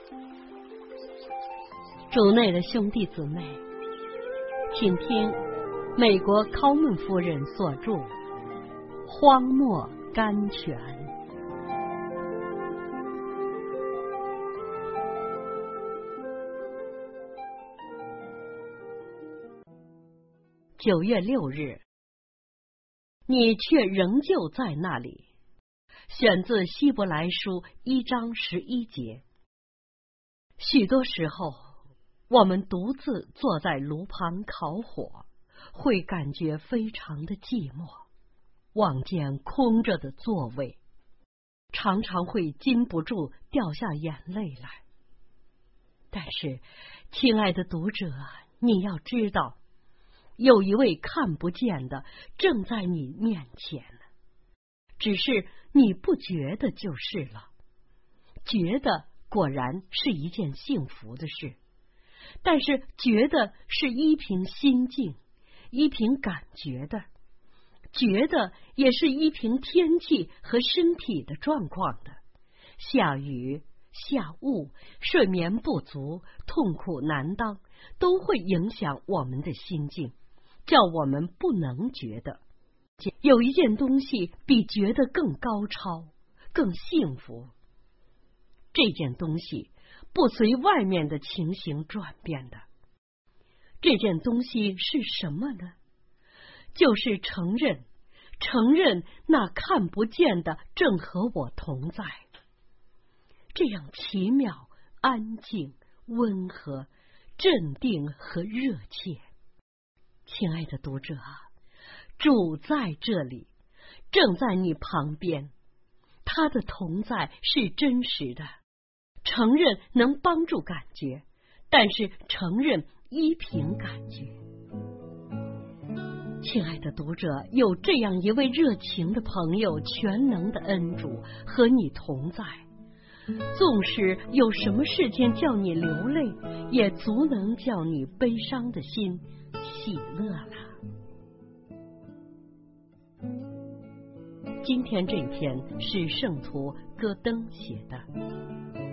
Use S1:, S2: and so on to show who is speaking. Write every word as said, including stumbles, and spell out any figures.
S1: 主内的兄弟姊妹，请听美国考门夫人所著《荒漠甘泉》。九月六日，你却仍旧在那里。选自希伯来书一章十一节。许多时候，我们独自坐在炉旁烤火，会感觉非常的寂寞，望见空着的座位，常常会禁不住掉下眼泪来。但是，亲爱的读者，你要知道，有一位看不见的正在你面前，只是你不觉得就是了。觉得果然是一件幸福的事，但是觉得是依凭心境，依凭感觉的，觉得也是依凭天气和身体的状况的。下雨、下雾、睡眠不足、痛苦难当，都会影响我们的心境，叫我们不能觉得。有一件东西比觉得更高超，更幸福。这件东西不随外面的情形转变的。这件东西是什么呢？就是承认，承认那看不见的正和我同在。这样奇妙、安静、温和、镇定和热切。亲爱的读者啊，主在这里，正在你旁边，他的同在是真实的。承认能帮助感觉，但是承认依凭感觉。亲爱的读者，有这样一位热情的朋友，全能的恩主和你同在，纵使有什么事情叫你流泪，也足能叫你悲伤的心喜乐了。今天这篇是圣徒戈登写的。